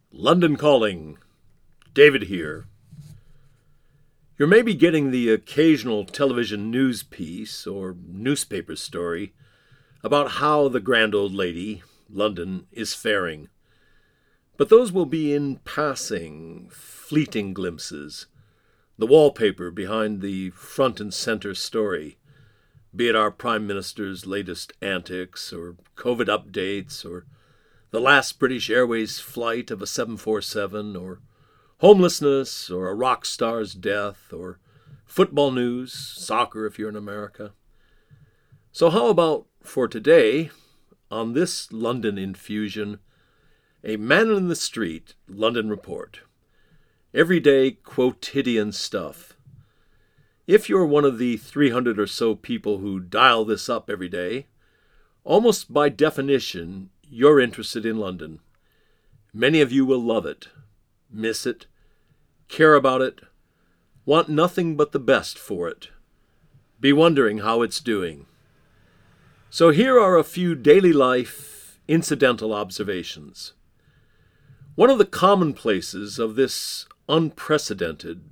London Calling. David here. You're maybe getting the occasional television news piece or newspaper story about how the grand old lady, London, is faring. But those will be in passing, fleeting glimpses, the wallpaper behind the front and center story, be it our Prime Minister's latest antics or COVID updates or the last British Airways flight of a 747 or homelessness or a rock star's death or football news, soccer if you're in America. So how about for today, on this London infusion, a man in the street London report. Everyday quotidian stuff. If you're one of the 300 or so people who dial this up every day, almost by definition, you're interested in London. Many of you will love it, miss it, care about it, want nothing but the best for it, be wondering how it's doing. So here are a few daily life incidental observations. One of the commonplaces of this unprecedented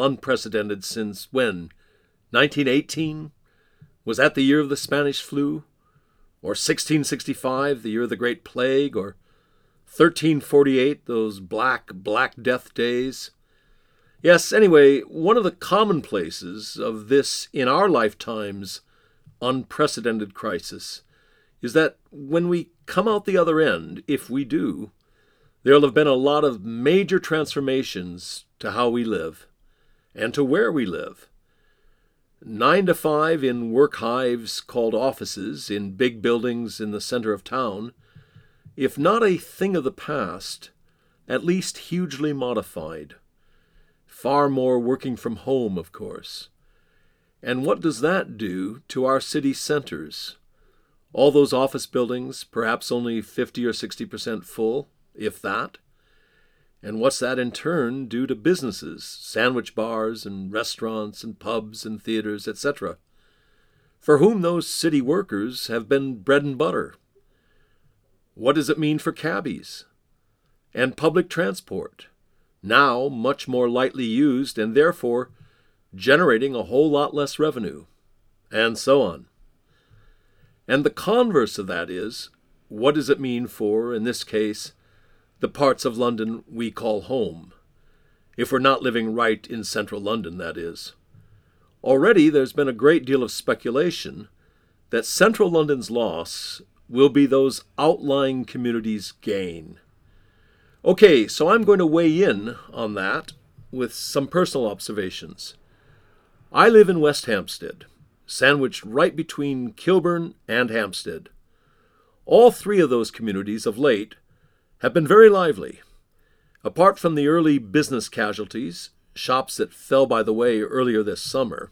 since when? 1918? Was that the year of the Spanish flu? Or 1665, the year of the Great Plague? Or 1348, those Black Death days? Yes, anyway, one of the commonplaces of this in our lifetime's unprecedented crisis is that when we come out the other end, if we do, there'll have been a lot of major transformations to how we live and to where we live. 9 to 5 in work hives called offices in big buildings in the center of town, if not a thing of the past, at least hugely modified. Far more working from home, of course. And what does that do to our city centers? All those office buildings, perhaps only 50 or 60% full, if that. And what's that in turn do to businesses, sandwich bars and restaurants and pubs and theaters, etc., for whom those city workers have been bread and butter? What does it mean for cabbies and public transport, now much more lightly used and therefore generating a whole lot less revenue, and so on? And the converse of that is, what does it mean for, in this case, the parts of London we call home, if we're not living right in central London, that is? Already there's been a great deal of speculation that central London's loss will be those outlying communities' gain. Okay, so I'm going to weigh in on that with some personal observations. I live in West Hampstead, sandwiched right between Kilburn and Hampstead. All three of those communities of late have been very lively. Apart from the early business casualties, shops that fell by the way earlier this summer,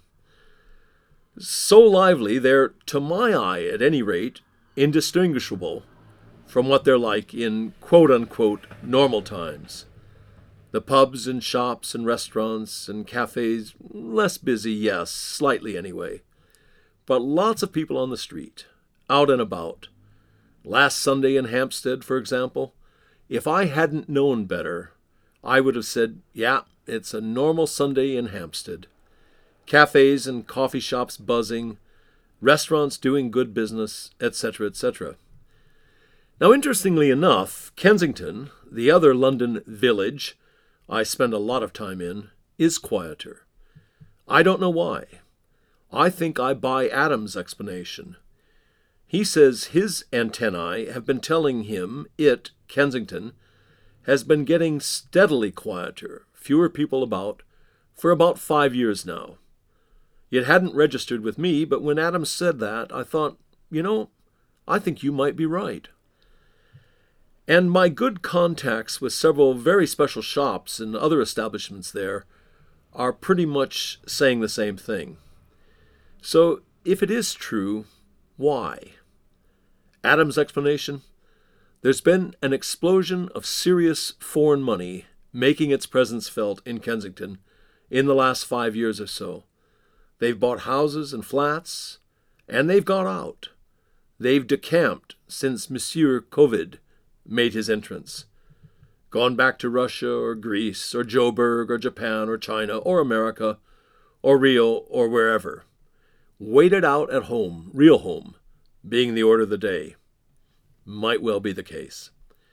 so lively they're, to my eye at any rate, indistinguishable from what they're like in quote-unquote normal times. The pubs and shops and restaurants and cafes, less busy, yes, slightly anyway, but lots of people on the street, out and about. Last Sunday in Hampstead, for example, if I hadn't known better, I would have said, yeah, it's a normal Sunday in Hampstead. Cafes and coffee shops buzzing, restaurants doing good business, etc., etc. Now, interestingly enough, Kensington, the other London village I spend a lot of time in, is quieter. I don't know why. I think I buy Adam's explanation. He says his antennae have been telling him Kensington, has been getting steadily quieter, fewer people about, for about 5 years now. It hadn't registered with me, but when Adam said that, I thought, I think you might be right. And my good contacts with several very special shops and other establishments there are pretty much saying the same thing. So, if it is true, why? Adam's explanation? There's been an explosion of serious foreign money making its presence felt in Kensington in the last 5 years or so. They've bought houses and flats, and they've got out. They've decamped since Monsieur COVID made his entrance. gone back to Russia or Greece or Joburg or Japan or China or America or Rio or wherever. Waited out at home, real home, being the order of the day. Might well be the case.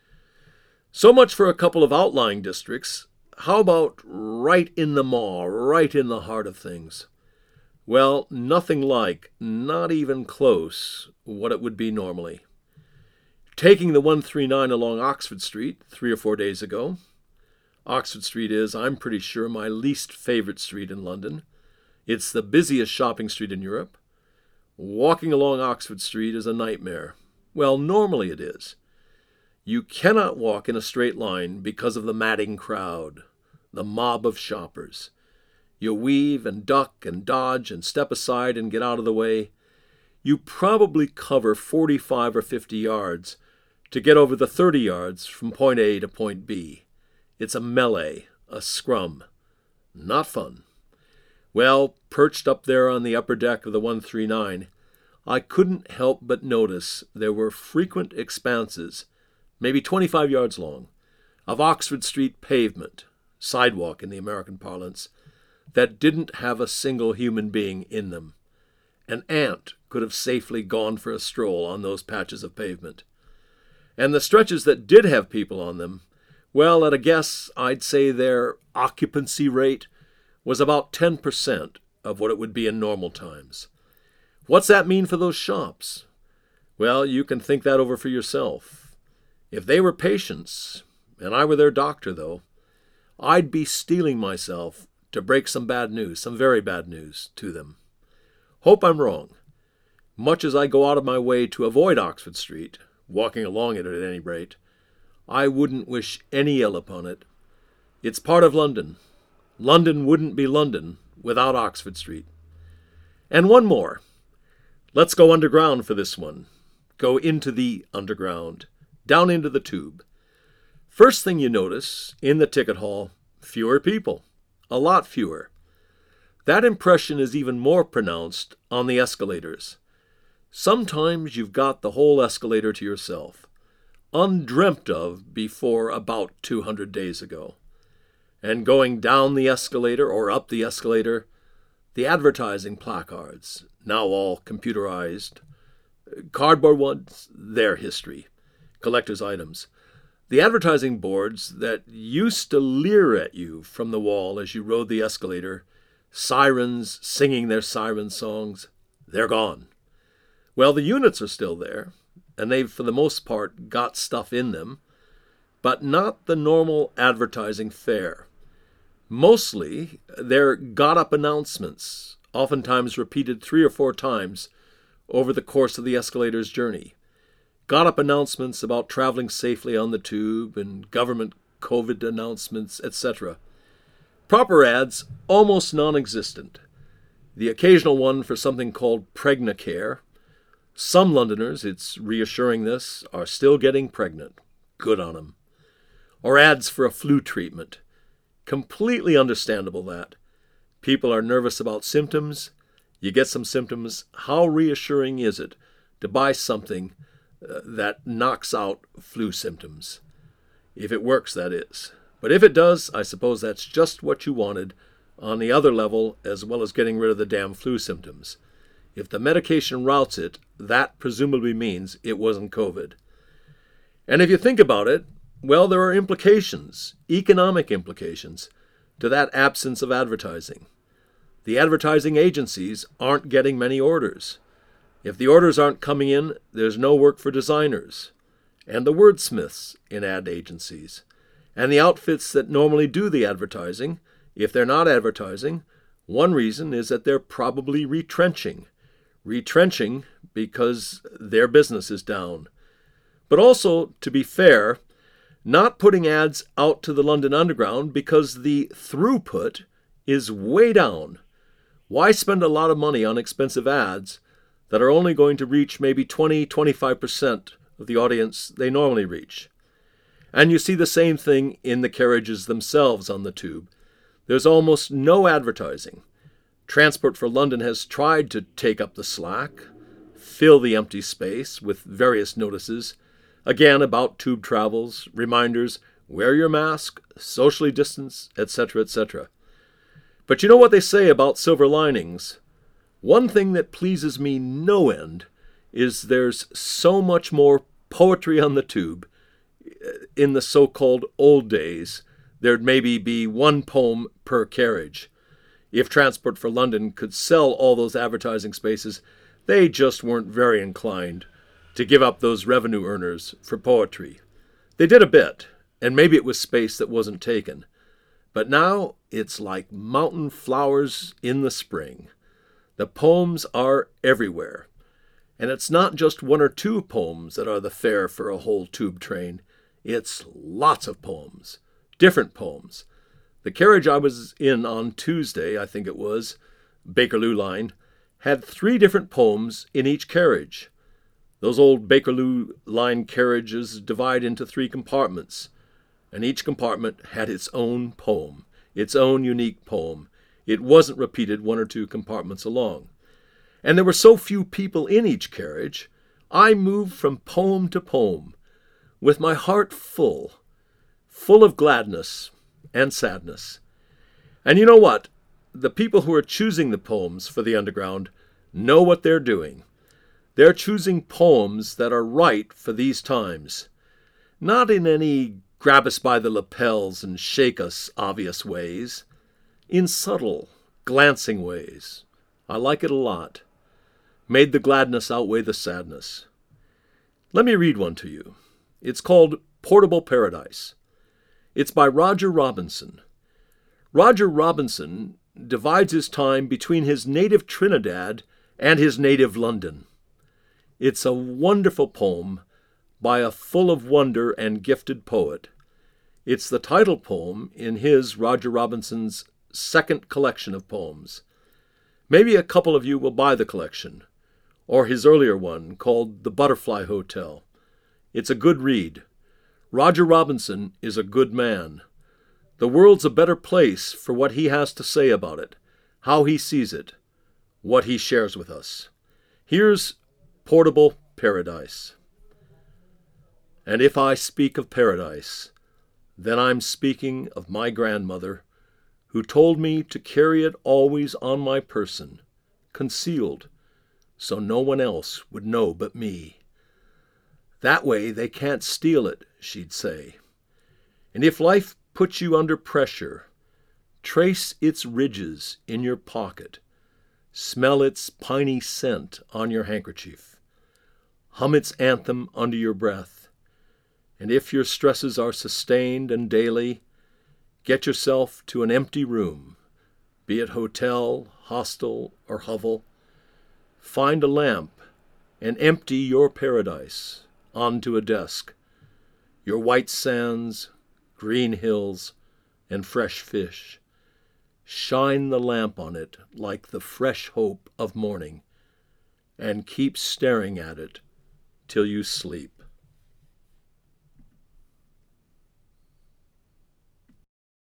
So much for a couple of outlying districts. How about right in the maw, right in the heart of things? Well, nothing like, not even close, what it would be normally. Taking the 139 along Oxford Street 3 or 4 days ago. Oxford Street is, I'm pretty sure, my least favorite street in London. It's the busiest shopping street in Europe. Walking along Oxford Street is a nightmare. Well, normally it is. You cannot walk in a straight line because of the madding crowd, the mob of shoppers. You weave and duck and dodge and step aside and get out of the way. You probably cover 45 or 50 yards to get over the 30 yards from point A to point B. It's a melee, a scrum. Not fun. Well, perched up there on the upper deck of the 139, I couldn't help but notice there were frequent expanses, maybe 25 yards long, of Oxford Street pavement, sidewalk in the American parlance, that didn't have a single human being in them. An ant could have safely gone for a stroll on those patches of pavement. And the stretches that did have people on them, well, at a guess, I'd say their occupancy rate was about 10% of what it would be in normal times. What's that mean for those shops? Well, you can think that over for yourself. If they were patients, and I were their doctor, though, I'd be steeling myself to break some bad news, some very bad news, to them. Hope I'm wrong. Much as I go out of my way to avoid Oxford Street, walking along it at any rate, I wouldn't wish any ill upon it. It's part of London. London wouldn't be London without Oxford Street. And one more. Let's go underground for this one. Go into the underground, down into the tube. First thing you notice, in the ticket hall, fewer people. A lot fewer. That impression is even more pronounced on the escalators. Sometimes you've got the whole escalator to yourself, undreamt of before about 200 days ago. And going down the escalator or up the escalator, the advertising placards, now all computerized, cardboard ones, their history, collector's items. The advertising boards that used to leer at you from the wall as you rode the escalator, sirens singing their siren songs, they're gone. Well, the units are still there, and they've for the most part got stuff in them, but not the normal advertising fare. Mostly, they're got-up announcements, oftentimes repeated 3 or 4 times over the course of the escalator's journey. Got-up announcements about traveling safely on the tube and government COVID announcements, etc. Proper ads, almost non-existent. The occasional one for something called Pregnacare. Some Londoners, it's reassuring this, are still getting pregnant. Good on them. Or ads for a flu treatment. Completely understandable that. People are nervous about symptoms. You get some symptoms. How reassuring is it to buy something that knocks out flu symptoms? If it works, that is. But if it does, I suppose that's just what you wanted on the other level, as well as getting rid of the damn flu symptoms. If the medication routes it, that presumably means it wasn't COVID. And if you think about it, well, there are implications, economic implications, to that absence of advertising. The advertising agencies aren't getting many orders. If the orders aren't coming in, there's no work for designers, and the wordsmiths in ad agencies, and the outfits that normally do the advertising. If they're not advertising, one reason is that they're probably retrenching. Retrenching because their business is down. But also, to be fair, not putting ads out to the London Underground because the throughput is way down. Why spend a lot of money on expensive ads that are only going to reach maybe 20-25% of the audience they normally reach? And you see the same thing in the carriages themselves on the tube. There's almost no advertising. Transport for London has tried to take up the slack, fill the empty space with various notices, again about tube travels, reminders, Wear your mask, socially distance, etc., etc. But you know what they say about silver linings? One thing that pleases me no end is there's so much more poetry on the tube. In the so-called old days, there'd maybe be one poem per carriage. If Transport for London could sell all those advertising spaces, they just weren't very inclined to give up those revenue earners for poetry. They did a bit, and maybe it was space that wasn't taken. But now it's like mountain flowers in the spring. The poems are everywhere. And it's not just one or two poems that are the fare for a whole tube train. It's lots of poems, different poems. The carriage I was in on Tuesday, I think it was, Bakerloo line, had 3 different poems in each carriage. Those old Bakerloo line carriages divide into 3 compartments, and each compartment had its own poem, its own unique poem. It wasn't repeated 1 or 2 compartments along. And there were so few people in each carriage, I moved from poem to poem, with my heart full of gladness and sadness. And you know what? The people who are choosing the poems for the Underground know what they're doing. They're choosing poems that are right for these times, not in any grab us by the lapels and shake us obvious ways, in subtle, glancing ways. I like it a lot. Made the gladness outweigh the sadness. Let me read one to you. It's called Portable Paradise. It's by Roger Robinson. Roger Robinson divides his time between his native Trinidad and his native London. It's a wonderful poem by a full of wonder and gifted poet. It's the title poem in his, Roger Robinson's, 2nd collection of poems. Maybe a couple of you will buy the collection, or his earlier one called The Butterfly Hotel. It's a good read. Roger Robinson is a good man. The world's a better place for what he has to say about it, how he sees it, what he shares with us. Here's Portable Paradise. And if I speak of paradise, then I'm speaking of my grandmother, who told me to carry it always on my person, concealed, so no one else would know but me. That way they can't steal it, she'd say. And if life puts you under pressure, trace its ridges in your pocket, smell its piney scent on your handkerchief, hum its anthem under your breath, and if your stresses are sustained and daily, get yourself to an empty room, be it hotel, hostel, or hovel. Find a lamp and empty your paradise onto a desk, your white sands, green hills, and fresh fish. Shine the lamp on it like the fresh hope of morning, and keep staring at it till you sleep.